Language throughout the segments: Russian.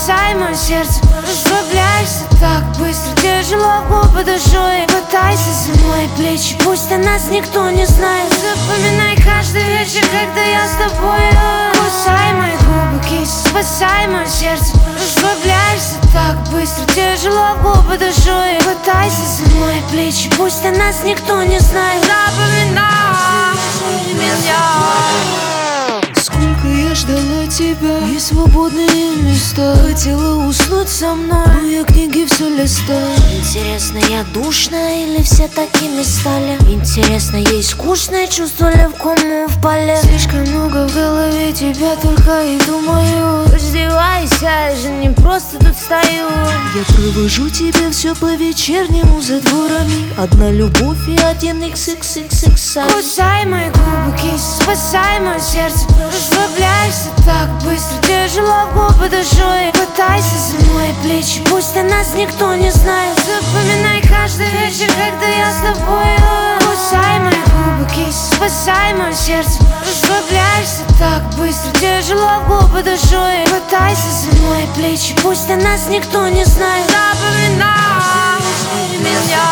Спасай мое сердце, расслабляешься так быстро. Тяжело в губы душой, хватайся за мои плечи. Пусть о нас никто не знает. Запоминай каждый вечер, когда я с тобой. Кусай мои губы, кисть, спасай мое сердце. Расслабляешься так быстро. Тяжело в губы душой, хватайся за мои плечи. Пусть о нас никто не знает. Запоминай меня. Сколько я ждала тебя, и свободные места. Хотела уснуть со мной, но я книги все листаю. Интересно, я душная или все такими стали? Интересно, ей скучно, чувствовали в кому впали. Слишком много в голове тебя только и думаю. Раздевайся, я же не просто тут стою. Я провожу тебя все по вечернему за дворами. Одна любовь и один XXXX. Кусай мои губы, кисть, спасай мое сердце. Расслабляешься так быстро. Тяжело в губы душой, хватайся за мои плечи. Пусть о нас никто не знает. Запоминай каждый вечер, когда я с тобой. Кусай мои губы, кисть, спасай мое сердце. Расслабляешься так быстро. Тяжело в губы душой, хватайся за мои плечи. Пусть о нас никто не знает. Запоминай меня.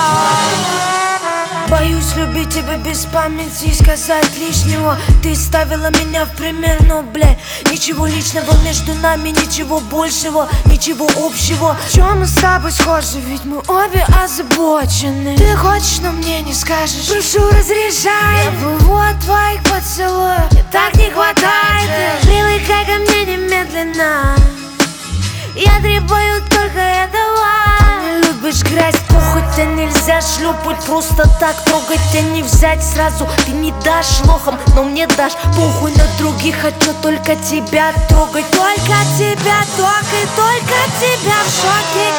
Боюсь любить тебя без памяти и сказать лишнего. Ты ставила меня в пример, но, бля, ничего личного между нами, ничего большего, ничего общего. В чем мы с тобой схожи, ведь мы обе озабочены. Ты хочешь, но мне не скажешь. Прошу, разряжай. Я плыву от твоих поцелуев, мне так не хватает. Привыкай ко мне немедленно. Я требую только этого. Не любишь грязь, похоть-то нельзя шлепать. Просто так трогать, а не взять сразу. Ты не дашь лохом, но мне дашь. Похуй на других, хочу только тебя трогать. Только тебя, только тебя в шоке.